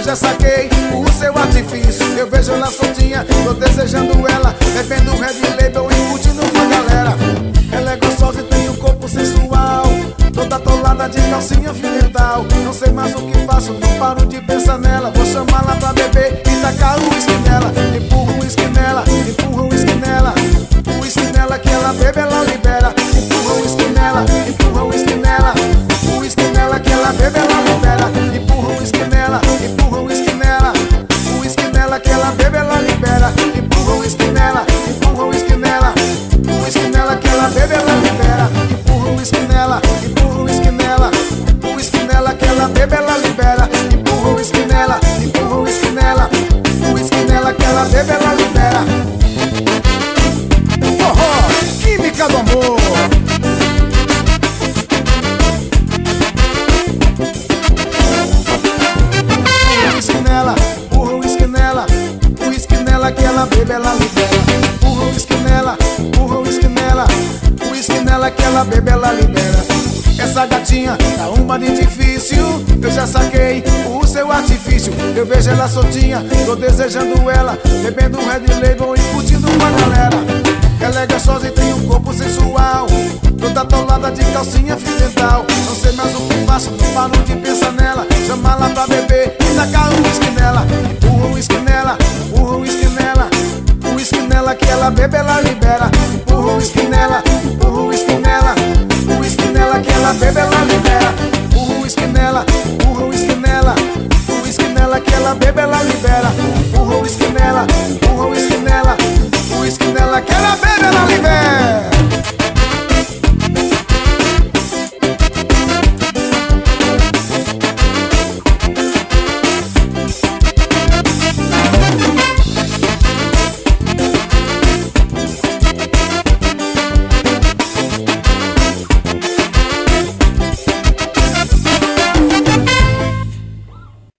já saquei o seu artifício. Eu vejo ela soltinha, tô desejando ela, bebendo Red Label e curtindo com a galera. Ela é gostosa e tem um corpo sensual, toda atolada de calcinha fio dental. Não sei mais o que faço, não paro de pensar nela. Vou chamá-la pra beber e tacar o uísque nela. Empurra o uísque nela, empurra o uísque nela. O uísque nela que ela bebe, ela libera. Empurra o uísque nela, empurra o uísque nela. O uísque nela que ela bebe, ela libera. Empurra o uísque nela, empurra o uísque nela. O uísque nela que ela bebe, ela libera. Empurra o uísque nela, empurra o uísque nela. O uísque nela que ela bebe, ela libera. Empurra o uísque nela, empurra o uísque nela. O uísque nela que ela bebe, ela libera. Empurra o uísque nela, empurra o uísque nela. O uísque nela que ela bebe, ela libera. Oh, química do amor. Empurra o uísque nela, o uísque nela que ela bebe, ela libera. Empurra o uísque nela, empurra o uísque nela. O uísque nela que ela bebe, ela libera. Essa gatinha tá uma de difícil, eu já saquei o seu artifício. Eu vejo ela soltinha, tô desejando ela, bebendo Red Label e curtindo com a galera. Ela é gostosa e tem um corpo sensual, toda atolada de calcinha fio dental. Não sei mais o que faço, não paro de pensar nela. Chama-la pra beber